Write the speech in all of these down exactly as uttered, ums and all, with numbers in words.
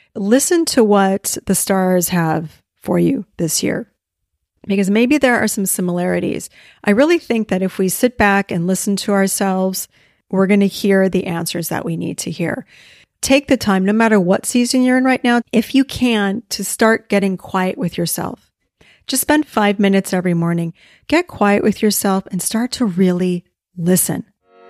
listen to what the stars have for you this year, because maybe there are some similarities. I really think that if we sit back and listen to ourselves, we're going to hear the answers that we need to hear. Take the time, no matter what season you're in right now, if you can, to start getting quiet with yourself. Just spend five minutes every morning. Get quiet with yourself and start to really listen.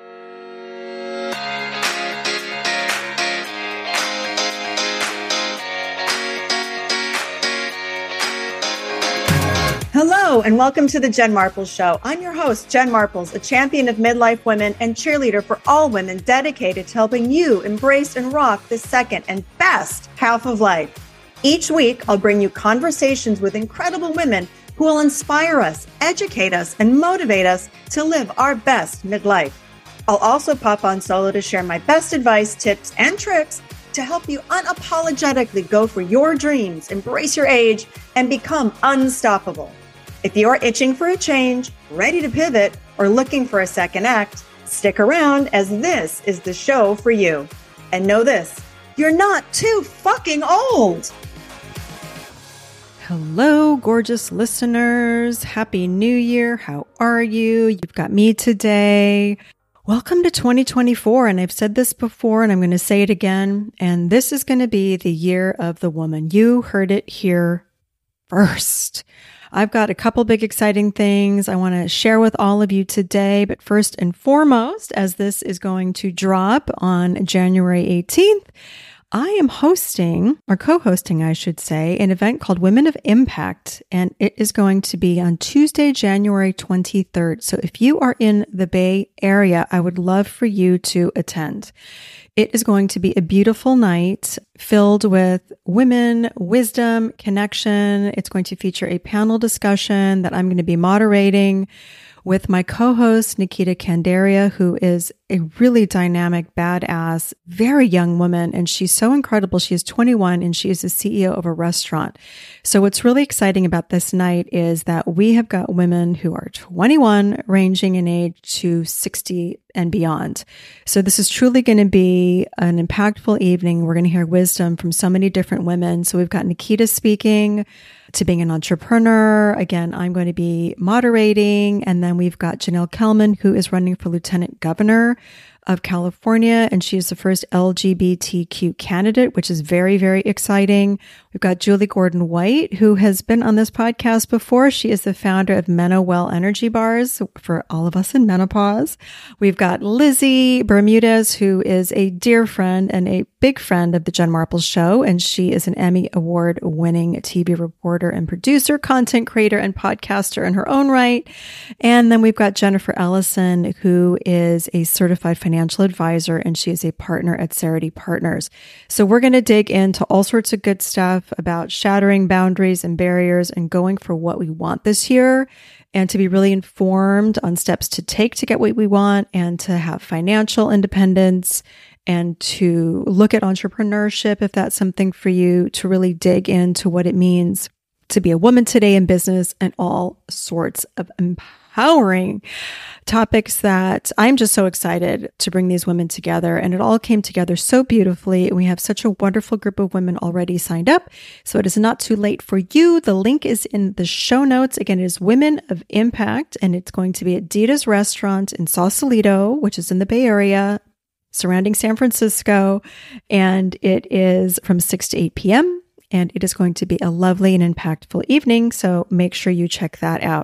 Hello, and welcome to the Jen Marples Show. I'm your host, Jen Marples, a champion of midlife women and cheerleader for all women dedicated to helping you embrace and rock the second and best half of life. Each week, I'll bring you conversations with incredible women who will inspire us, educate us, and motivate us to live our best midlife. I'll also pop on solo to share my best advice, tips, and tricks to help you unapologetically go for your dreams, embrace your age, and become unstoppable. If you're itching for a change, ready to pivot, or looking for a second act, stick around as this is the show for you. And know this, you're not too fucking old. Hello, gorgeous listeners. Happy New Year. How are you? You've got me today. Welcome to twenty twenty-four. And I've said this before and I'm going to say it again. And this is going to be the year of the woman. You heard it here first. I've got a couple big exciting things I want to share with all of you today. But first and foremost, as this is going to drop on January eighteenth, I am hosting, or co-hosting, I should say, an event called Women of Impact, and it is going to be on Tuesday, January twenty-third. So if you are in the Bay Area, I would love for you to attend. It is going to be a beautiful night filled with women, wisdom, connection. It's going to feature a panel discussion that I'm going to be moderating with my co-host, Nikita Candaria, who is a really dynamic, badass, very young woman. And she's so incredible. She is twenty-one and she is the C E O of a restaurant. So what's really exciting about this night is that we have got women who are twenty-one, ranging in age to sixty and beyond. So this is truly going to be an impactful evening. We're going to hear wisdom from so many different women. So we've got Nikita speaking to being an entrepreneur. Again, I'm going to be moderating. And then we've got Janelle Kelman, who is running for Lieutenant Governor of California, and she is the first L G B T Q candidate, which is very, very exciting. We've got Julie Gordon White, who has been on this podcast before. She is the founder of MenoWell Energy Bars for all of us in menopause. We've got Lizzie Bermudez, who is a dear friend and a big friend of the Jen Marples Show, and she is an Emmy Award-winning T V reporter and producer, content creator, and podcaster in her own right. And then we've got Jennifer Ellison, who is a certified financial advisor, and she is a partner at Cerity Partners. So we're going to dig into all sorts of good stuff about shattering boundaries and barriers and going for what we want this year, and to be really informed on steps to take to get what we want, and to have financial independence, and to look at entrepreneurship if that's something for you, to really dig into what it means to be a woman today in business, and all sorts of empowering topics that I'm just so excited to bring these women together. And it all came together so beautifully. And we have such a wonderful group of women already signed up. So it is not too late for you. The link is in the show notes. Again, it is Women of Impact, and it's going to be at Dita's Restaurant in Sausalito, which is in the Bay Area, surrounding San Francisco. And it is from six to eight p.m. And it is going to be a lovely and impactful evening. So make sure you check that out.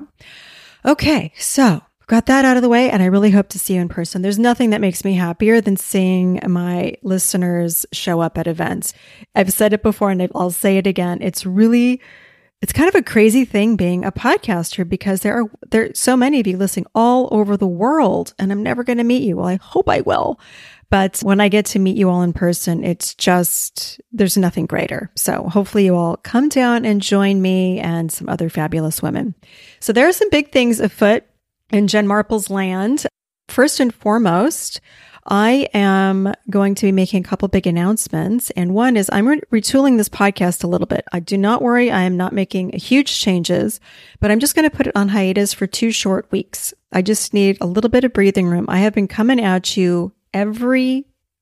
Okay, so got that out of the way, and I really hope to see you in person. There's nothing that makes me happier than seeing my listeners show up at events. I've said it before, and I'll say it again. It's really, it's kind of a crazy thing being a podcaster, because there are there are so many of you listening all over the world, and I'm never going to meet you. Well, I hope I will. But when I get to meet you all in person, it's just, there's nothing greater. So hopefully you all come down and join me and some other fabulous women. So there are some big things afoot in Jen Marples land. First and foremost, I am going to be making a couple big announcements. And one is I'm re- retooling this podcast a little bit. I do not worry. I am not making huge changes, but I'm just going to put it on hiatus for two short weeks. I just need a little bit of breathing room. I have been coming at you every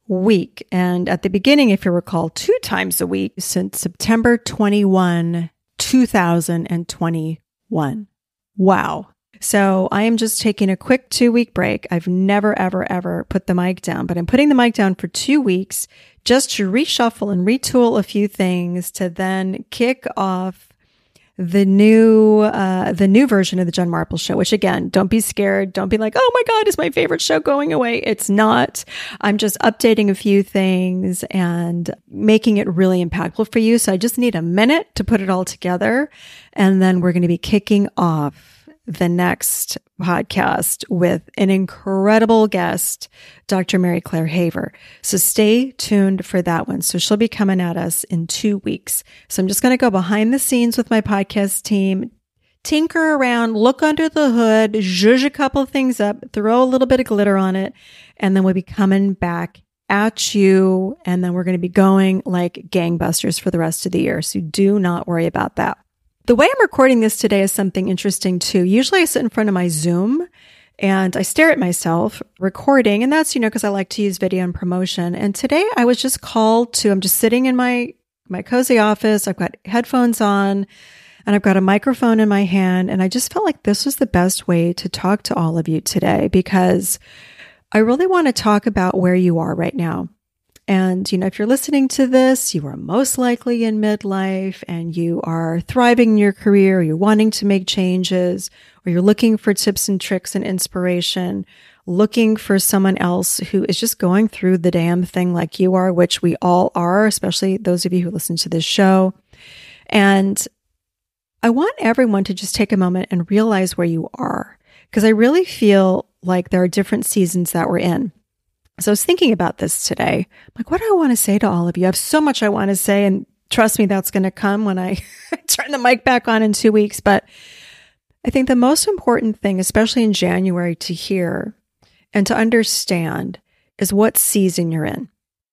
week. And at the beginning, if you recall, two times a week since September twenty-first, two thousand twenty-one. Wow. So I am just taking a quick two week break. I've never, ever, ever put the mic down, but I'm putting the mic down for two weeks just to reshuffle and retool a few things to then kick off the new, uh, the new version of the Jen Marples Show, which again, don't be scared. Don't be like, oh my God, is my favorite show going away? It's not. I'm just updating a few things and making it really impactful for you. So I just need a minute to put it all together. And then we're going to be kicking off the next podcast with an incredible guest, Doctor Mary Claire Haver. So stay tuned for that one. So she'll be coming at us in two weeks. So I'm just going to go behind the scenes with my podcast team, tinker around, look under the hood, zhuzh a couple things up, throw a little bit of glitter on it, and then we'll be coming back at you. And then we're going to be going like gangbusters for the rest of the year. So do not worry about that. The way I'm recording this today is something interesting too. Usually I sit in front of my Zoom and I stare at myself recording, and that's, you know, because I like to use video and promotion. And today I was just called to, I'm just sitting in my, my cozy office. I've got headphones on and I've got a microphone in my hand. And I just felt like this was the best way to talk to all of you today, because I really want to talk about where you are right now. And, you know, if you're listening to this, you are most likely in midlife and you are thriving in your career, or you're wanting to make changes, or you're looking for tips and tricks and inspiration, looking for someone else who is just going through the damn thing like you are, which we all are, especially those of you who listen to this show. And I want everyone to just take a moment and realize where you are, because I really feel like there are different seasons that we're in. So I was thinking about this today. I'm like, what do I want to say to all of you? I have so much I want to say, and trust me, that's going to come when I turn the mic back on in two weeks. But I think the most important thing, especially in January, to hear and to understand is what season you're in.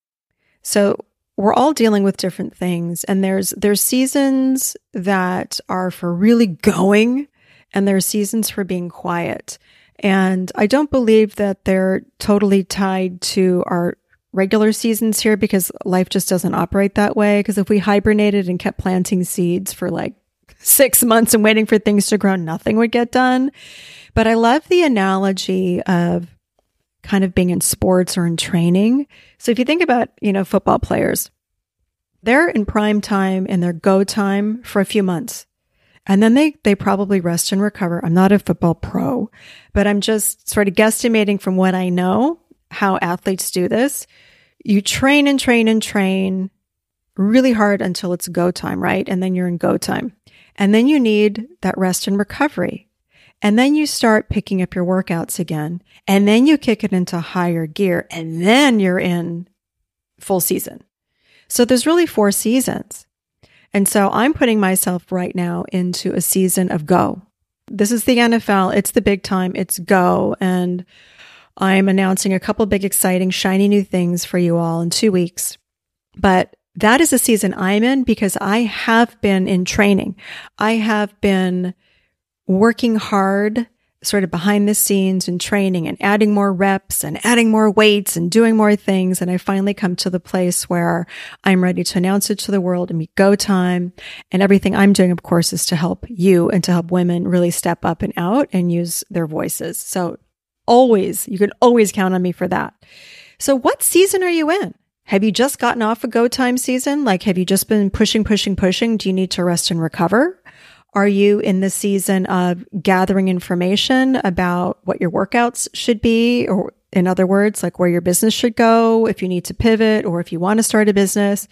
So we're all dealing with different things, and there's there's seasons that are for really going, and there are seasons for being quiet. And I don't believe that they're totally tied to our regular seasons here, because life just doesn't operate that way. Because if we hibernated and kept planting seeds for like six months and waiting for things to grow, nothing would get done. But I love the analogy of kind of being in sports or in training. So if you think about, you know, football players, they're in prime time and their go time for a few months. And then they, they probably rest and recover. I'm not a football pro, but I'm just sort of guesstimating from what I know how athletes do this. You train and train and train really hard until it's go time, right? And then you're in go time. And then you need that rest and recovery. And then you start picking up your workouts again. And then you kick it into higher gear. And then you're in full season. So there's really four seasons. And so I'm putting myself right now into a season of go. This is the N F L. It's the big time. It's go. And I'm announcing a couple big, exciting, shiny new things for you all in two weeks. But that is a season I'm in because I have been in training. I have been working hard, sort of behind the scenes and training and adding more reps and adding more weights and doing more things. And I finally come to the place where I'm ready to announce it to the world and be go time. And everything I'm doing, of course, is to help you and to help women really step up and out and use their voices. So always, you can always count on me for that. So what season are you in? Have you just gotten off a go time season? Like, have you just been pushing, pushing, pushing? Do you need to rest and recover? Are you in the season of gathering information about what your workouts should be? Or in other words, like where your business should go, if you need to pivot or if you want to start a business?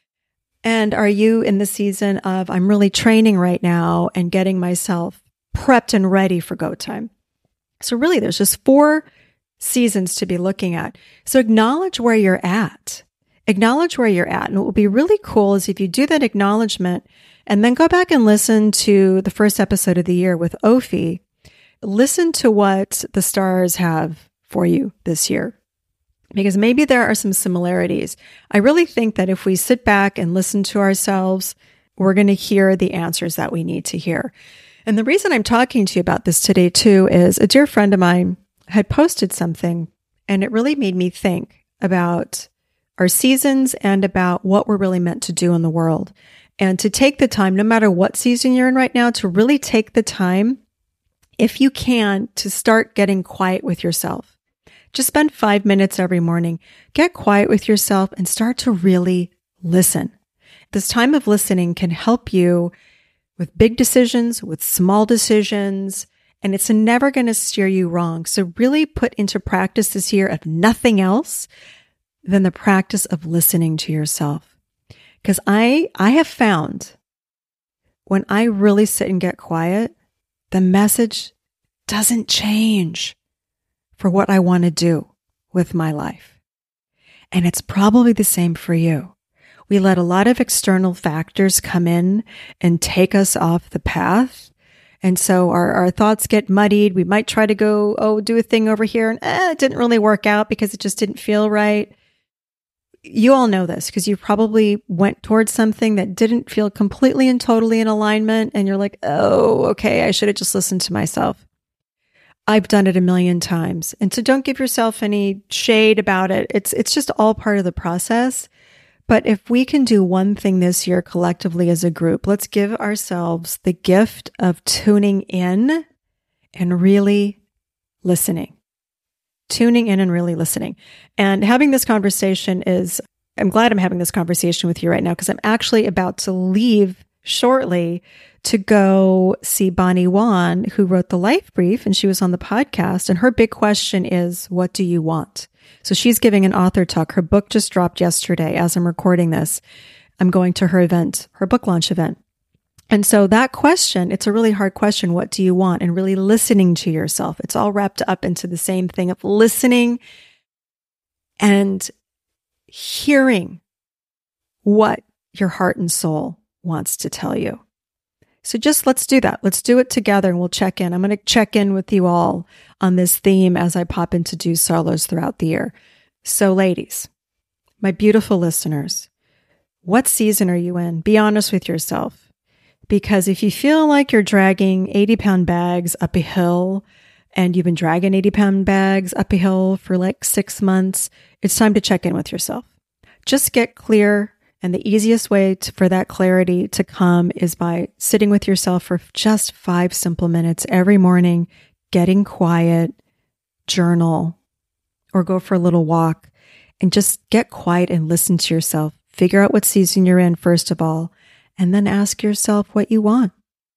And are you in the season of, I'm really training right now and getting myself prepped and ready for go time? So really, there's just four seasons to be looking at. So acknowledge where you're at. Acknowledge where you're at. And what will be really cool is if you do that acknowledgement and then go back and listen to the first episode of the year with Ophi, listen to what the stars have for you this year, because maybe there are some similarities. I really think that if we sit back and listen to ourselves, we're going to hear the answers that we need to hear. And the reason I'm talking to you about this today too is a dear friend of mine had posted something, and it really made me think about our seasons and about what we're really meant to do in the world. And to take the time, no matter what season you're in right now, to really take the time, if you can, to start getting quiet with yourself. Just spend five minutes every morning. Get quiet with yourself and start to really listen. This time of listening can help you with big decisions, with small decisions, and it's never going to steer you wrong. So really put into practice this year, if nothing else, than the practice of listening to yourself. Because I, I have found when I really sit and get quiet, the message doesn't change for what I want to do with my life. And it's probably the same for you. We let a lot of external factors come in and take us off the path. And so our, our thoughts get muddied. We might try to go, oh, do a thing over here. And eh, it didn't really work out because it just didn't feel right. You all know this because you probably went towards something that didn't feel completely and totally in alignment. And you're like, oh, okay, I should have just listened to myself. I've done it a million times. And so don't give yourself any shade about it. It's, it's just all part of the process. But if we can do one thing this year collectively as a group, let's give ourselves the gift of tuning in and really listening. Tuning in and really listening. And having this conversation is, I'm glad I'm having this conversation with you right now because I'm actually about to leave shortly to go see Bonnie Wan, who wrote the Life Brief, and she was on the podcast. And her big question is, what do you want? So she's giving an author talk. Her book just dropped yesterday as I'm recording this. I'm going to her event, her book launch event. And so that question, it's a really hard question. What do you want? And really listening to yourself. It's all wrapped up into the same thing of listening and hearing what your heart and soul wants to tell you. So just let's do that. Let's do it together and we'll check in. I'm going to check in with you all on this theme as I pop into do solos throughout the year. So ladies, my beautiful listeners, what season are you in? Be honest with yourself. Because if you feel like you're dragging eighty pound bags up a hill and you've been dragging eighty pound bags up a hill for like six months, it's time to check in with yourself. Just get clear. And the easiest way to, for that clarity to come is by sitting with yourself for just five simple minutes every morning, getting quiet, journal, or go for a little walk and just get quiet and listen to yourself. Figure out what season you're in, first of all, and then ask yourself what you want.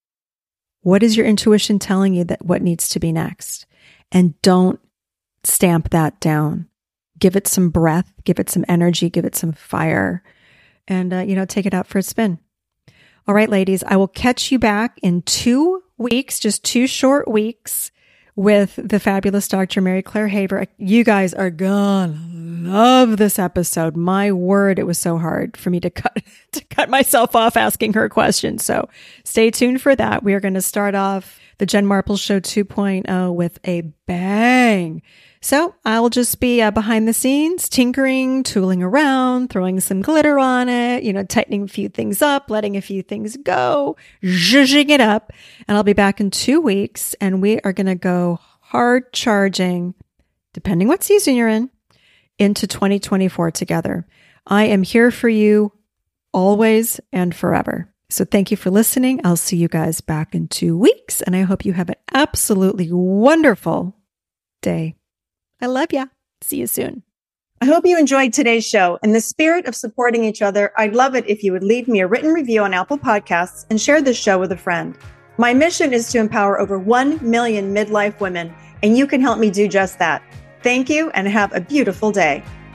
What is your intuition telling you that what needs to be next? And don't stamp that down. Give it some breath, give it some energy, give it some fire. And, uh, you know, take it out for a spin. All right, ladies, I will catch you back in two weeks, just two short weeks with the fabulous Doctor Mary Claire Haver. You guys are gonna love this episode. My word, it was so hard for me to cut, to cut myself off asking her questions. So stay tuned for that. We are going to start off the Jen Marples Show two point oh with a bang. So I'll just be uh, behind the scenes, tinkering, tooling around, throwing some glitter on it, you know, tightening a few things up, letting a few things go, zhuzhing it up. And I'll be back in two weeks and we are going to go hard charging, depending what season you're in, into twenty twenty-four together. I am here for you always and forever. So thank you for listening. I'll see you guys back in two weeks and I hope you have an absolutely wonderful day. I love ya. See you soon. I hope you enjoyed today's show. In the spirit of supporting each other, I'd love it if you would leave me a written review on Apple Podcasts and share this show with a friend. My mission is to empower over one million midlife women, and you can help me do just that. Thank you and have a beautiful day.